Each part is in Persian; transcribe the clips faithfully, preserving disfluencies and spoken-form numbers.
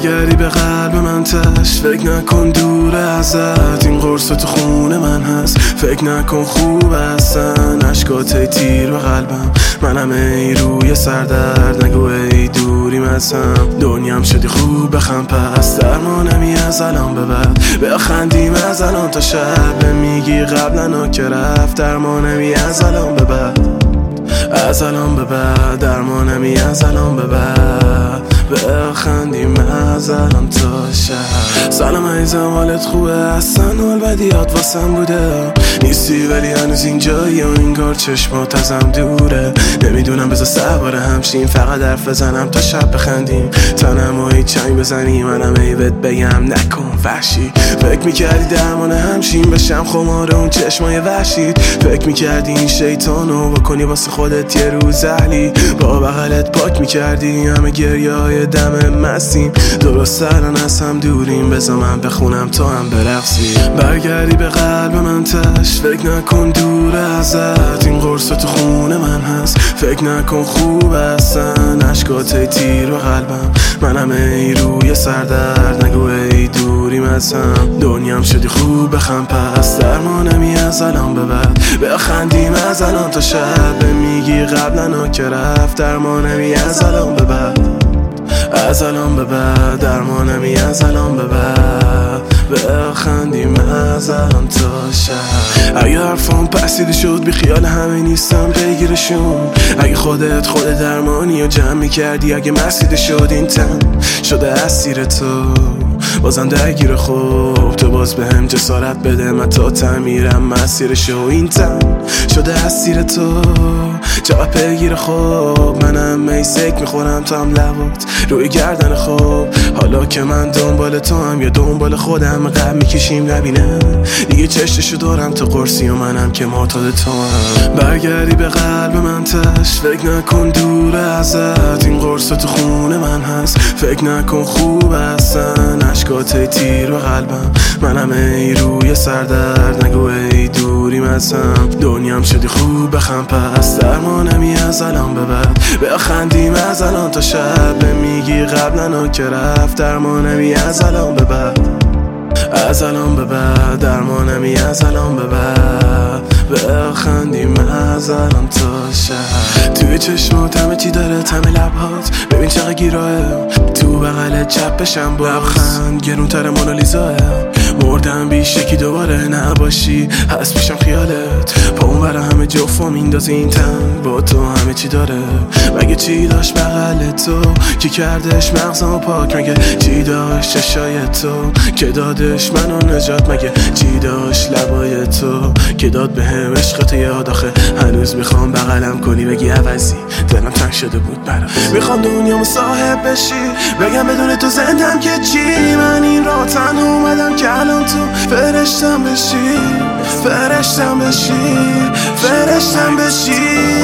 برگردی به قلب من تش، فکر نکن دور ازت، این قرص تو خون من هست. فکر نکن خوب هستن عشقات تیر به قلبم، منم ای روی سردرد، نگو ای دوریم ازم. دنیام شدی خوب بخم پس، درمانمی از الان به بعد، بخندیم از الان تا شب. میگی قبلا که رفت، درمانمی از الان به بعد، از الان به بعد، درمانمی از الان به بعد، بخندیم از الان تا شب. سلام عزیزم، حالت خوبه؟ اصلا حال بدیات واسم بوده نیستی، ولی هنوز اینجایی و انگار چشمات ازم دوره. نمیدونم بذار سوار همشیم، فقط حرف بزنم تا شب بخندیم. تنم و هیچ چنگ بزنیم، منم ایوت بگم نکن وحشی. فکر میکردی درمان همشیم، بشم خمار اون چشمای وحشید. فکر میکردی این شیطانو بکنی واسه خودت یه روز اهلی، با بغلت پاک میکردی همه گریه های دم مستیم. درست الان از هم دوریم، بذار من بخونم تا هم برقصی. برگردی به قلب من تش، فکر نکن دور ازت، این قرص تو خون من هست. فکر نکن خوب هستن عشقات تیر به قلبم، منم ای روی سردرد، نگو ای دوریم ازم. دنیام شدی خوب بخم پس، درمانمی از الان به بعد، بخندیم از الان تا شب. میگی قبلا که رفت، درمانمی از الان به بعد، از الان به بعد، درمانمی از الان به بعد، بخندیم از الان تا شب. اگه حرفام پسیده شد بی خیال همه نیستم پیگیرشون. اگه خودت خود درمانی و جمع میکردی، اگه مسیده شد این تن شده اسیر تو، بازم درگیر خوب تو باز به هم جسارت بده، من تا تعمیرم مسیرشو. این تن شده اسیر تو، جا پیگیر خوب، منم میسک میخورم تا هم لبات روی گردن خوب. حالا که من دنبال تو هم یا دنبال خودم، قبل میکشیم نبینم دیگه چشتشو دارم تا قرصی، و منم که معتاد تو هم. برگردی به قلب من تش، فکر نکن دور ازت، این قرص تو خون من هست. فکر نکن خوب هستن عشقات تیر به قلبم، منم ای روی سردرد، نگو ای دوریم ازم. دنیام شدی خوب بخم پس، درمانمی از الان به بعد، بخندیم از الان تا شب. میگی قبلا که رفت، درمانمی از الان به بعد، از الان به بعد، درمانمی از الان به بعد، بخندیم از الان تا شب. توی چشمات همه چی داره، همه لبهات ببین چقدر گیراه، تو بغل چپ بشم با لبخند گرونتر مونالیزاه. مردم بیش یکی دوباره نباشی، هست پیشم خیالت، پا اون برا همه جفا میندازی این تن، با تو همه چی داره. مگه چی داشت بغل تو که کردش مغزم پاک؟ مگه چی داشت چشای تو که دادش منو نجات؟ مگه چی داشت لبای تو که داد به هم عشقت یاد؟ آخه هنوز میخوام بغلم کنی بگی عوضی، دلم تنگ شده بود برات. میخوام دنیامو صاحب بشی، بگم بدون تو زندم که چی. من این را تنها اومدم که الان تو فرشتم بشی، فرشتم بشی، فرشتم بشی.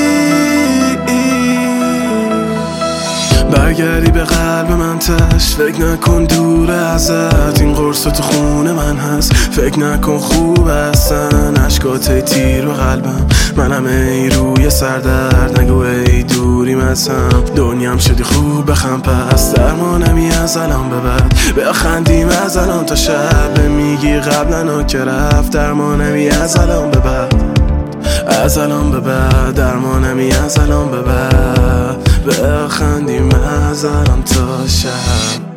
برگردی به قلب من تش، فکر نکن دور ازت، این قرص تو خون من هست. فکر نکن خوب هستن عشقات تیر به قلبم، منم ای روی سردرد، نگو ای دوریم ازم. دنیام شدی خوب بخم پس، درمانمی از الان به بعد، بخندیم از الان تا شب. میگی قبلا که رفت، درمانمی از الان به بعد، از الان به بعد، درمانمی از الان به بعد، بخندیم از الان تا شب.